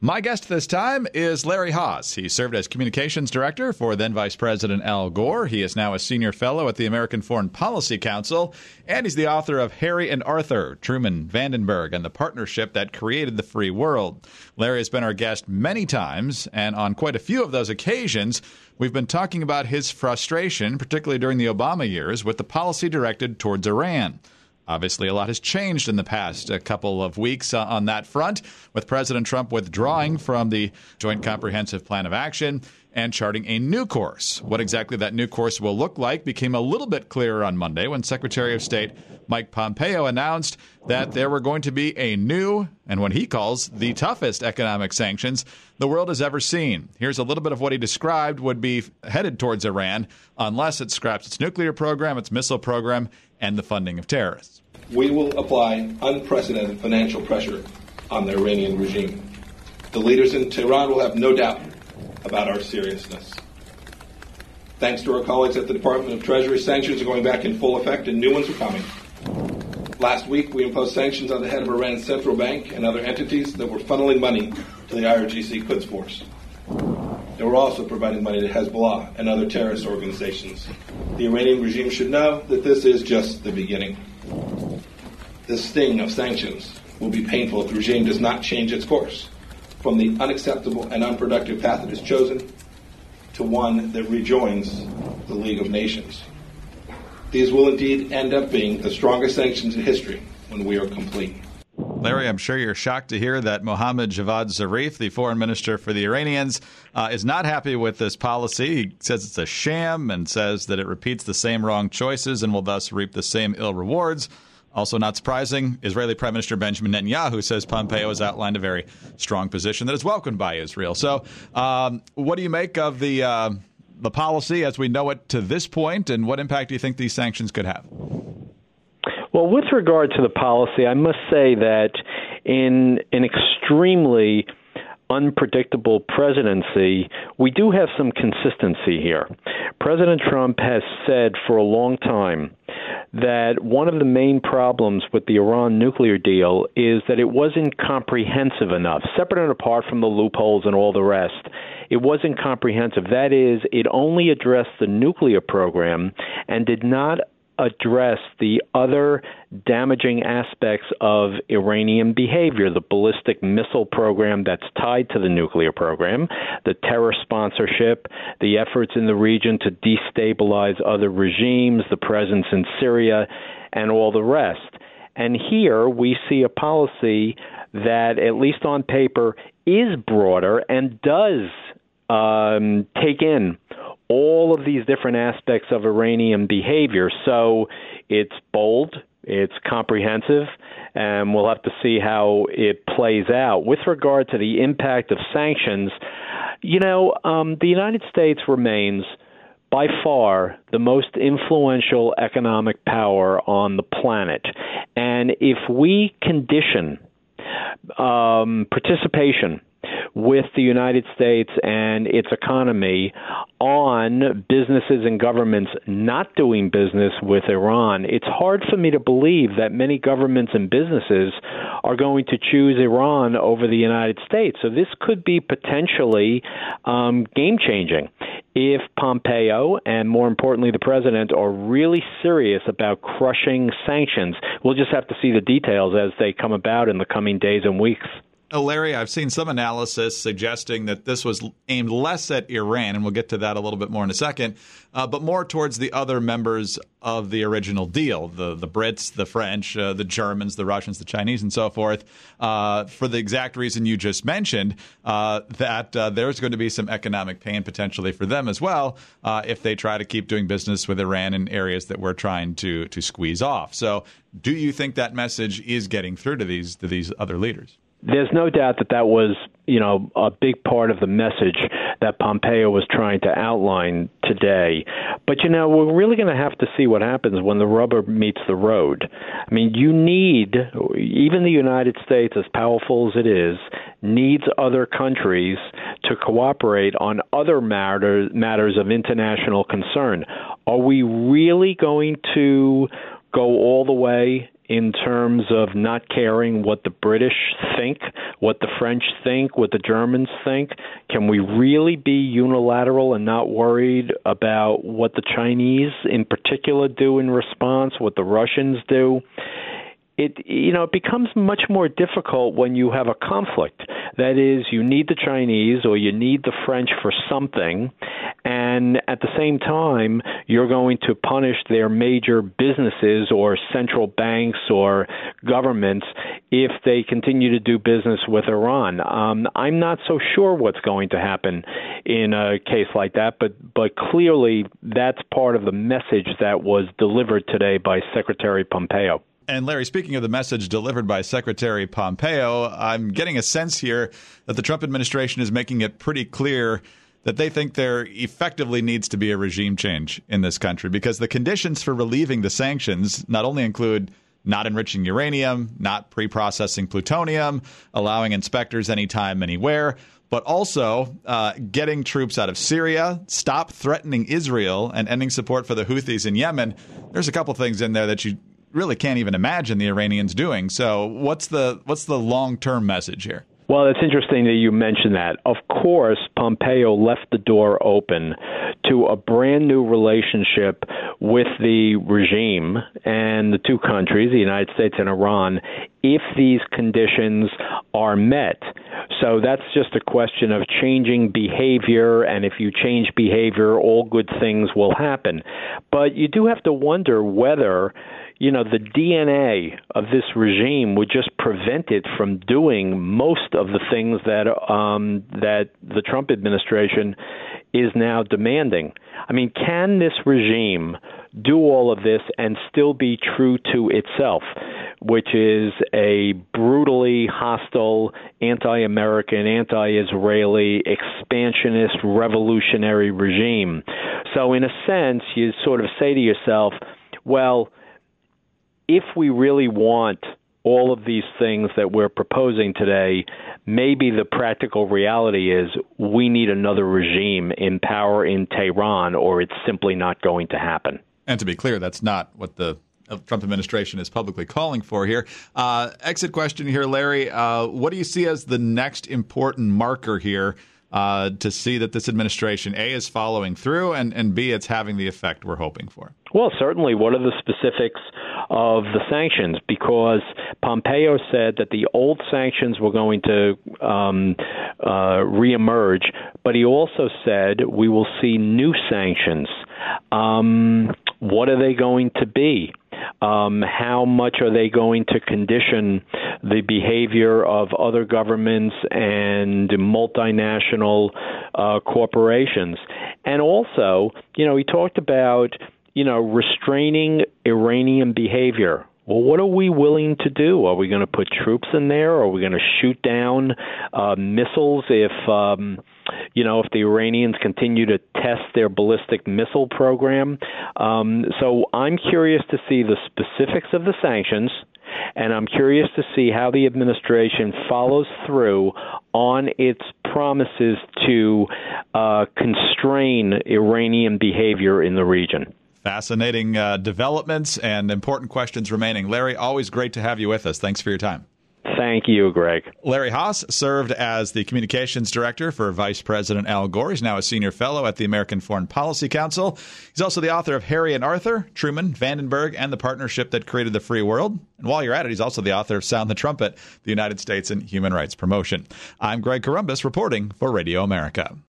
My guest this time is Larry Haas. He served as communications director for then Vice President Al Gore. He is now a senior fellow at the American Foreign Policy Council, and he's the author of Harry and Arthur, Truman, Vandenberg, and the Partnership That Created the Free World. Larry has been our guest many times, and on quite a few of those occasions, we've been talking about his frustration, particularly during the Obama years, with the policy directed towards Iran. Obviously, a lot has changed in the past couple of weeks on that front, with President Trump withdrawing from the Joint Comprehensive Plan of Action and charting a new course. What exactly that new course will look like became a little bit clearer on Monday when Secretary of State Mike Pompeo announced that there were going to be a new, and what he calls the toughest economic sanctions the world has ever seen. Here's a little bit of what he described would be headed towards Iran unless it scraps its nuclear program, its missile program, and the funding of terrorists. We will apply unprecedented financial pressure on the Iranian regime. The leaders in Tehran will have no doubt about our seriousness. Thanks to our colleagues at the Department of Treasury, sanctions are going back in full effect and new ones are coming. Last week, we imposed sanctions on the head of Iran's central bank and other entities that were funneling money to the IRGC Quds Force. They were also providing money to Hezbollah and other terrorist organizations. The Iranian regime should know that this is just the beginning. The sting of sanctions will be painful if the regime does not change its course from the unacceptable and unproductive path it has chosen to one that rejoins the League of Nations. These will indeed end up being the strongest sanctions in history when we are complete. Larry, I'm sure you're shocked to hear that Mohammad Javad Zarif, the foreign minister for the Iranians, is not happy with this policy. He says it's a sham and says that it repeats the same wrong choices and will thus reap the same ill rewards. Also not surprising, Israeli Prime Minister Benjamin Netanyahu says Pompeo has outlined a very strong position that is welcomed by Israel. So what do you make of the policy as we know it to this point, and what impact do you think these sanctions could have? Well, with regard to the policy, I must say that in an extremely unpredictable presidency, we do have some consistency here. President Trump has said for a long time that one of the main problems with the Iran nuclear deal is that it wasn't comprehensive enough, separate and apart from the loopholes and all the rest. It wasn't comprehensive. That is, it only addressed the nuclear program and did not address the other damaging aspects of Iranian behavior, the ballistic missile program that's tied to the nuclear program, the terror sponsorship, the efforts in the region to destabilize other regimes, the presence in Syria, and all the rest. And here we see a policy that, at least on paper, is broader and does take in all of these different aspects of Iranian behavior. So it's bold, it's comprehensive, and we'll have to see how it plays out. With regard to the impact of sanctions, the United States remains by far the most influential economic power on the planet. And if we condition participation with the United States and its economy on businesses and governments not doing business with Iran, it's hard for me to believe that many governments and businesses are going to choose Iran over the United States. So this could be potentially game-changing if Pompeo and, more importantly, the president are really serious about crushing sanctions. We'll just have to see the details as they come about in the coming days and weeks. Larry, I've seen some analysis suggesting that this was aimed less at Iran, and we'll get to that a little bit more in a second, but more towards the other members of the original deal, the Brits, the French, the Germans, the Russians, the Chinese, and so forth, for the exact reason you just mentioned, that there's going to be some economic pain potentially for them as well if they try to keep doing business with Iran in areas that we're trying to squeeze off. So do you think that message is getting through to these other leaders? There's no doubt that was, a big part of the message that Pompeo was trying to outline today. But, we're really going to have to see what happens when the rubber meets the road. I mean, you need, even the United States, as powerful as it is, needs other countries to cooperate on other matters of international concern. Are we really going to go all the way in terms of not caring what the British think what the French think, what the Germans think? Can we really be unilateral and not worried about what the Chinese in particular do in response, what the Russians do? It becomes much more difficult when you have a conflict. That is, you need the Chinese or you need the French for something, and at the same time, you're going to punish their major businesses or central banks or governments if they continue to do business with Iran. I'm not so sure what's going to happen in a case like that, but clearly that's part of the message that was delivered today by Secretary Pompeo. And Larry, speaking of the message delivered by Secretary Pompeo, I'm getting a sense here that the Trump administration is making it pretty clear that they think there effectively needs to be a regime change in this country, because the conditions for relieving the sanctions not only include not enriching uranium, not pre-processing plutonium, allowing inspectors anytime, anywhere, but also getting troops out of Syria, stop threatening Israel, and ending support for the Houthis in Yemen. There's a couple things in there that you really can't even imagine the Iranians doing. So what's the long-term message here? Well, it's interesting that you mentioned that. Of course, Pompeo left the door open to a brand new relationship with the regime and the two countries, the United States and Iran, if these conditions are met. So that's just a question of changing behavior, and if you change behavior, all good things will happen. But you do have to wonder whether the DNA of this regime would just prevent it from doing most of the things that the Trump administration is now demanding. I mean, can this regime do all of this and still be true to itself, which is a brutally hostile, anti-American, anti-Israeli, expansionist, revolutionary regime? So in a sense, you sort of say to yourself, well, if we really want all of these things that we're proposing today, maybe the practical reality is we need another regime in power in Tehran, or it's simply not going to happen. And to be clear, that's not what the Trump administration is publicly calling for here. Exit question here, Larry. What do you see as the next important marker here to see that this administration, A, is following through, and B, it's having the effect we're hoping for? Well, certainly, what are the specifics of the sanctions? Because Pompeo said that the old sanctions were going to reemerge, but he also said we will see new sanctions. What are they going to be? How much are they going to condition the behavior of other governments and multinational corporations? And also, he talked about, restraining Iranian behavior. Well, what are we willing to do? Are we going to put troops in there? Are we going to shoot down missiles if the Iranians continue to test their ballistic missile program? So I'm curious to see the specifics of the sanctions, and I'm curious to see how the administration follows through on its promises to constrain Iranian behavior in the region. Fascinating developments and important questions remaining. Larry, always great to have you with us. Thanks for your time. Thank you, Greg. Larry Haas served as the communications director for Vice President Al Gore. He's now a senior fellow at the American Foreign Policy Council. He's also the author of Harry and Arthur, Truman, Vandenberg, and the Partnership That Created the Free World. And while you're at it, he's also the author of Sound the Trumpet, the United States in Human Rights Promotion. I'm Greg Corombos reporting for Radio America.